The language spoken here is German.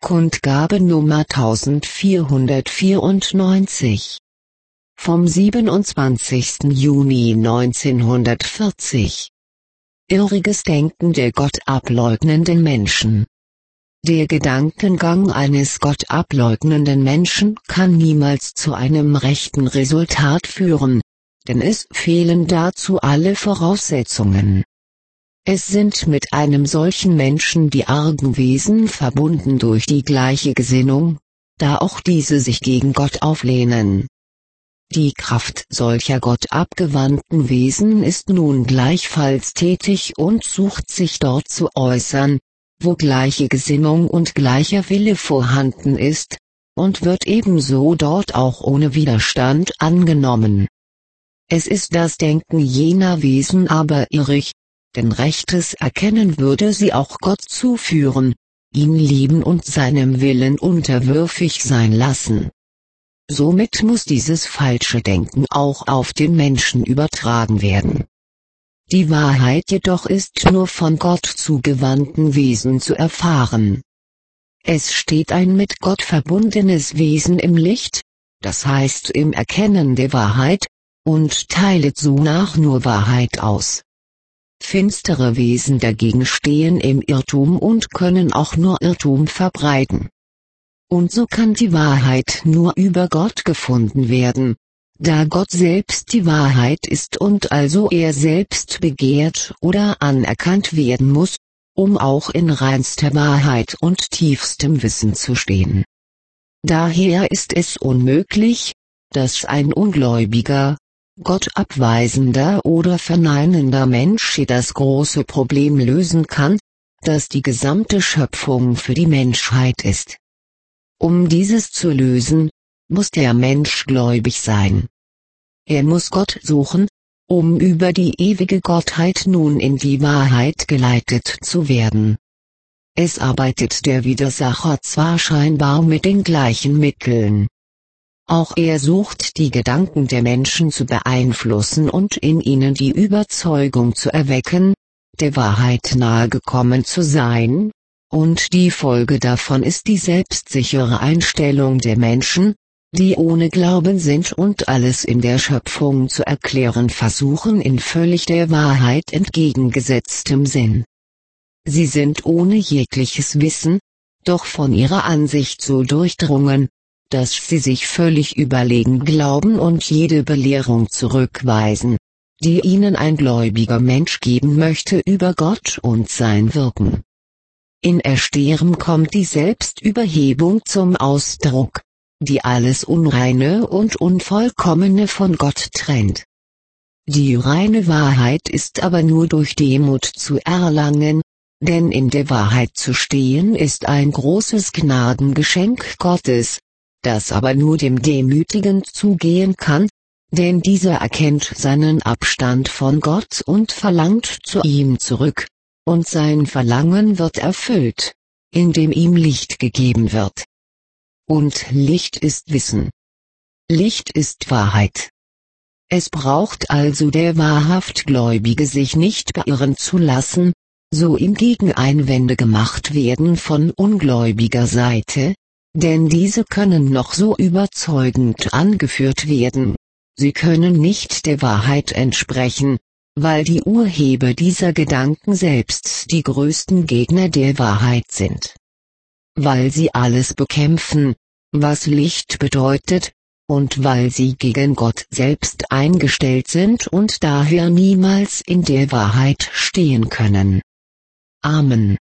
Kundgabe Nummer 1494 vom 27. Juni 1940. Irriges Denken der gottabeleugnenden Menschen. Der Gedankengang eines gottabeleugnenden Menschen kann niemals zu einem rechten Resultat führen, denn es fehlen dazu alle Voraussetzungen. Es sind mit einem solchen Menschen die argen Wesen verbunden durch die gleiche Gesinnung, da auch diese sich gegen Gott auflehnen. Die Kraft solcher gottabgewandten Wesen ist nun gleichfalls tätig und sucht sich dort zu äußern, wo gleiche Gesinnung und gleicher Wille vorhanden ist, und wird ebenso dort auch ohne Widerstand angenommen. Es ist das Denken jener Wesen aber irrig, denn rechtes Erkennen würde sie auch Gott zuführen, ihn lieben und seinem Willen unterwürfig sein lassen. Somit muss dieses falsche Denken auch auf den Menschen übertragen werden. Die Wahrheit jedoch ist nur von Gott zugewandten Wesen zu erfahren. Es steht ein mit Gott verbundenes Wesen im Licht, das heißt im Erkennen der Wahrheit, und teilet sonach nur Wahrheit aus. Finstere Wesen dagegen stehen im Irrtum und können auch nur Irrtum verbreiten. Und so kann die Wahrheit nur über Gott gefunden werden, da Gott selbst die Wahrheit ist und also er selbst begehrt oder anerkannt werden muss, um auch in reinster Wahrheit und tiefstem Wissen zu stehen. Daher ist es unmöglich, dass ein ungläubiger, gottabweisender oder verneinender Mensch das große Problem lösen kann, das die gesamte Schöpfung für die Menschheit ist. Um dieses zu lösen, muss der Mensch gläubig sein. Er muss Gott suchen, um über die ewige Gottheit nun in die Wahrheit geleitet zu werden. Es arbeitet der Widersacher zwar scheinbar mit den gleichen Mitteln. Auch er sucht die Gedanken der Menschen zu beeinflussen und in ihnen die Überzeugung zu erwecken, der Wahrheit nahegekommen zu sein, und die Folge davon ist die selbstsichere Einstellung der Menschen, die ohne Glauben sind und alles in der Schöpfung zu erklären versuchen in völlig der Wahrheit entgegengesetztem Sinn. Sie sind ohne jegliches Wissen, doch von ihrer Ansicht so durchdrungen, dass sie sich völlig überlegen glauben und jede Belehrung zurückweisen, die ihnen ein gläubiger Mensch geben möchte über Gott und sein Wirken. In Ersterem kommt die Selbstüberhebung zum Ausdruck, die alles Unreine und Unvollkommene von Gott trennt. Die reine Wahrheit ist aber nur durch Demut zu erlangen, denn in der Wahrheit zu stehen ist ein großes Gnadengeschenk Gottes, das aber nur dem Demütigen zugehen kann, denn dieser erkennt seinen Abstand von Gott und verlangt zu ihm zurück, und sein Verlangen wird erfüllt, indem ihm Licht gegeben wird. Und Licht ist Wissen. Licht ist Wahrheit. Es braucht also der wahrhaft Gläubige sich nicht beirren zu lassen, so ihm Gegeneinwände gemacht werden von ungläubiger Seite, denn diese können noch so überzeugend angeführt werden, sie können nicht der Wahrheit entsprechen, weil die Urheber dieser Gedanken selbst die größten Gegner der Wahrheit sind. Weil sie alles bekämpfen, was Licht bedeutet, und weil sie gegen Gott selbst eingestellt sind und daher niemals in der Wahrheit stehen können. Amen.